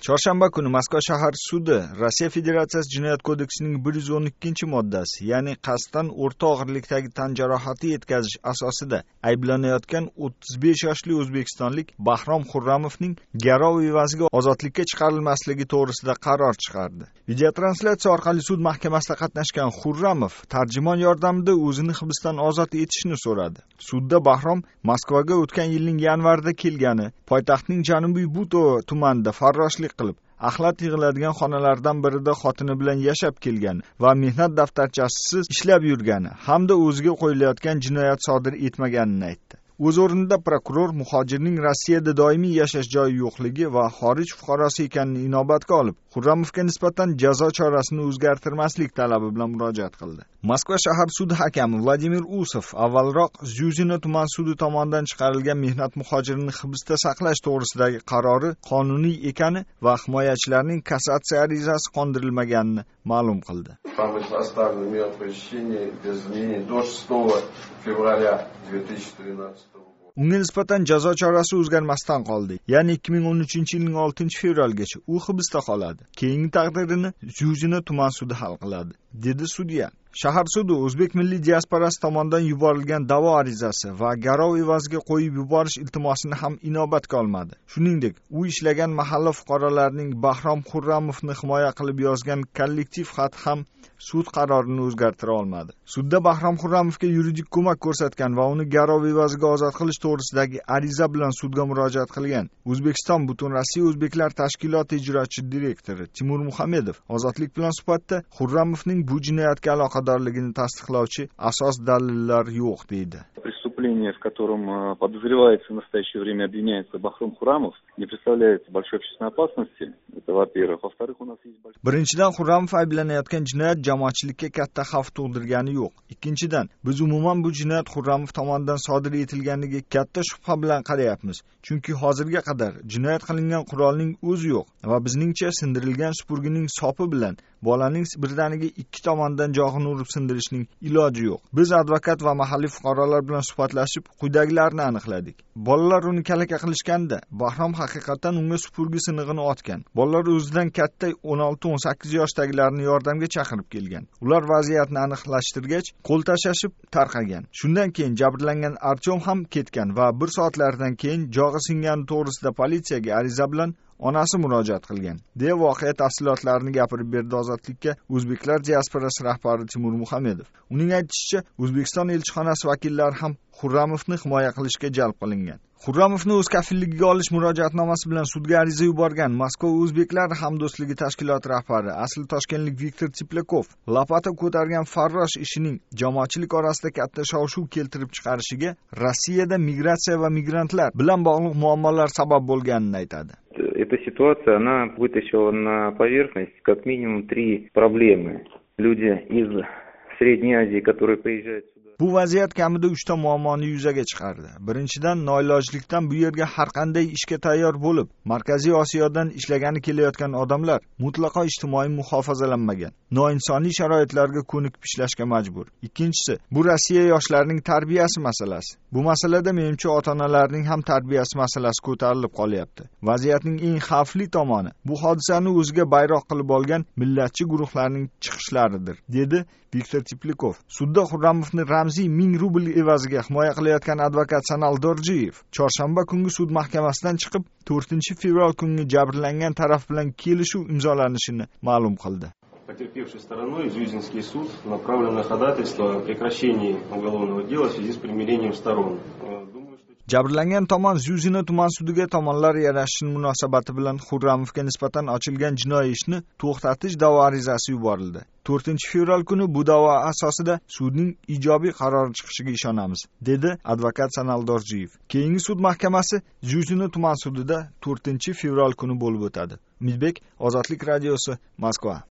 Chorshanba kuni Moskva shahar sudi Rossiya Federatsiyasi Jinoyat kodeksining 112-moddasi, ya'ni qasddan o'rta og'irlikdagi tan jarohati yetkazish asosida ayblanayotgan 35 yoshli o'zbekistonlik Bahrom Xurramovning garov evaziga ozodlikka chiqarilmasligi to'g'risida qaror chiqardi. Videotranslyatsiya orqali sud mahkamasida qatnashgan Xurramov tarjimon yordamida o'zini hibsdan ozod etishni so'radi. Sudda Bahrom Moskvaga o'tgan yilning yanvarida kelgani, poytaxtning Janubiy Buto tumanida farroshlik qilib, axlat yig'iladigan xonalardan birida xotini bilan yashab kelgan va mehnat daftarchasisiz ishlab yurgani hamda o'ziga qo'yilayotgan jinoyat sodir etmaganini aytdi. O'z o'rnida prokuror muhojirning Rossiyada doimiy yashash joyi yo'qligi va xorij fuqarosi ekanini inobatga olib, Xurramovga nisbatan jazo chorasini o'zgartirmaslik talabi bilan murojaat qildi. Moskva shahar sudi hakami Vladimir Usov avvalroq Zyuzino tuman sudi tomonidan chiqarilgan mehnat muhojirini hibsda saqlash to'g'risidagi qarori qonuniy ekani va himoyachilarning kassatsiya arizasi qondirilmaganini ma'lum qildi. Unga nisbatan jazo chorasi o'zgarmasdan qoldi. Ya'ni 2013-yilning 6-fevralgacha u hibsda qoladi. Keyingi taqdirini Zyuzino tuman sudi hal qiladi, dedi sudya. Shahar sudi o'zbek milliy diasporasi tomonidan yuborilgan da'vo arizasi va garov evaziga qo'yib yuborish iltimosini ham inobatga olmadi. Shuningdek, u ishlagan mahalla fuqarolarining Bahrom Xurramovni himoya qilib yozgan kollektiv xat ham sud qarorini o'zgartira olmadi. Sudda Bahrom Xurramovga yuridik ko'mak ko'rsatgan va uni garov evaziga ozod qilish to'g'risidagi ariza bilan sudga murojaat qilgan O'zbekiston Butun Rossiya o'zbeklar tashkiloti ijrochi direktori Timur Muhamedov ozodlik bilan suhbatda Xurramovning bu jinoyatga aloqadorligini tasdiqlovchi asos dalillar yo'q deydi. Преступление, в котором подозревается в настоящее время обвиняется Бахром Хуррамов, не представляет большой общественной опасности. Это во-первых. Во-вторых, у нас есть большой... Birinchidan, Xurramov ayblanayotgan jinoyat jamoatchilikka katta xavf tug'dirgani yo'q. Ikkinchidan, biz umuman bu jinoyat Xurramov tomonidan sodir etilganiga katta shubha bilan qarayapmiz. Chunki hozirga qadar jinoyat qilingan qurolning o'zi yo'q va bizningcha sindirilgan supurgining sopi bilan bolaning birdaniga ikki tomondan jog'ini urib sindirishning iloji yo'q. Biz advokat va mahalliy fuqarolar bilan suhbatlashib, quyidagilarni aniqladik. Bolalar uni kalaka qilishganda, Bahrom haqiqatan unga supurgi sinig'ini otgan. Bolalar o'zidan katta 16-18 yoshdagilarni yordamga chaqirib kelgan. Ular vaziyatni aniqlashtirgach, qo'l tashashib tarqagan. Shundan keyin jabrlangan Artyom ham ketgan va 1 soatlardan keyin jog'i singani to'g'risida politsiyaga ariza bilan onasi murojaat qilgan. Deya voqea tafsilotlarini gapirib berdi Ozodlikka o'zbeklar diasporasi rahbari Timur Muhamedov. Uning aytishicha, O'zbekiston elchixonasi vakillari ham Xurramovni himoya qilishga jalb qilingan. Xurramovni o'z kafilligiga olish murojaatnomasi bilan sudga ariza yuborgan Moskva o'zbeklar hamdo'stligi tashkiloti rahbari asli toshkentlik Viktor Tiplakov lapata ko'targan farrosh ishining jamoatchilik orasida katta shov-shuv keltirib chiqarishiga Rossiyada migratsiya va migrantlar bilan bog'liq muammolar sabab bo'lganini aytadi. Эта ситуация, она вытащила на поверхность как минимум 3 проблемы. Люди из Средней Азии, которые приезжают сюда. Bu vaziyat kamida 3 ta muammoni yuzaga chiqardi. Birinchidan, noilojlikdan bu yerga har qanday ishga tayyor bo'lib, Markaziy Osiyodan ishlagani kelayotgan odamlar mutlaqo ijtimoiy muhofazalanmagan, noinsoniy sharoitlarga ko'nikib ishlashga majbur. Ikkinchisi, bu Rossiya yoshlarining tarbiyasi masalasi. Bu masalada menimcha ota-onalarning ham tarbiyasi masalasi ko'tarilib qolyapti. Vaziyatning eng xavfli tomoni bu hodisani o'ziga bayroq qilib olgan millatchi guruhlarning chiqishlaridir, dedi Viktor Tiplikov. Sudda Xurramovni ramziy 1000 rubl evaziga himoya qilayotgan advokat Sanal Dorjiyev chorshanba kungi sud mahkamasidan chiqib, 4-fevral kungi jabrlangan taraf bilan kelishuv imzolanishini ma'lum qildi. Потерпевшей стороной Зюзинский суд направлен на ходатайство о прекращении уголовного дела в связи с примирением сторон. Jabrlangan tomon Zyuzino tuman sudiga tomonlar yarashish munosabati bilan Xurramovga nisbatan ochilgan jinoiy ishni to'xtatish da'vo arizasi yuborildi. 4-fevral kuni bu da'vo asosida sudning ijobiy qarori chiqishiga ishonamiz, dedi advokat Sanal Dorjiyev. Keyingi sud mahkamasi Zyuzino tuman sudida 4-fevral kuni bo'lib o'tadi. Umidbek, Ozodlik radiosi, Moskva.